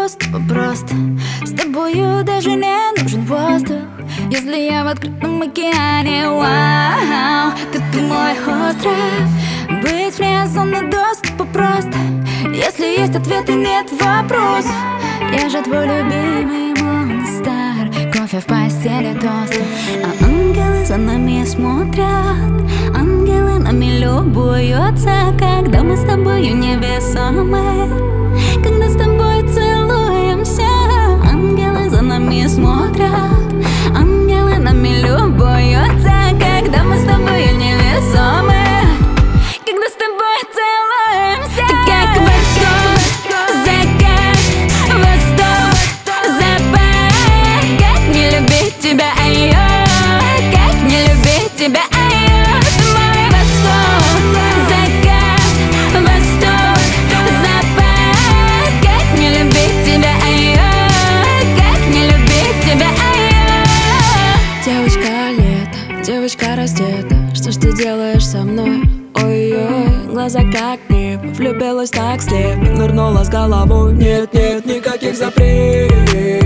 доступа просто. С тобою даже не нужен воздух, если я в открытом океане. Вау, ты мой остров. Быть вне зоны доступа просто, если есть ответы, нет вопросов. Я же твой любимый монстр, кофе в постели, тост. А ангелы за нами смотрят, ангелы нами любуются, когда мы с тобою невесомы, когда с тобой целуемся. Ангелы за нами смотрят, ангелы нами любуются, когда мы с тобою невесомы, когда с тобой целуемся. Ты как восток, закат, восток, запад. Как не любить тебя, ай-ой, как не любить тебя, ай-ой. Ты мой восток, закат, восток, запад. Как не любить тебя, ай-ой, как не любить тебя, ай-ой. Девочка лето, девочка раздета, что ж ты делаешь со мной? Ой-ой, глаза как небо, влюбилась так слепо, нырнула с головой. Нет, нет никаких запретов.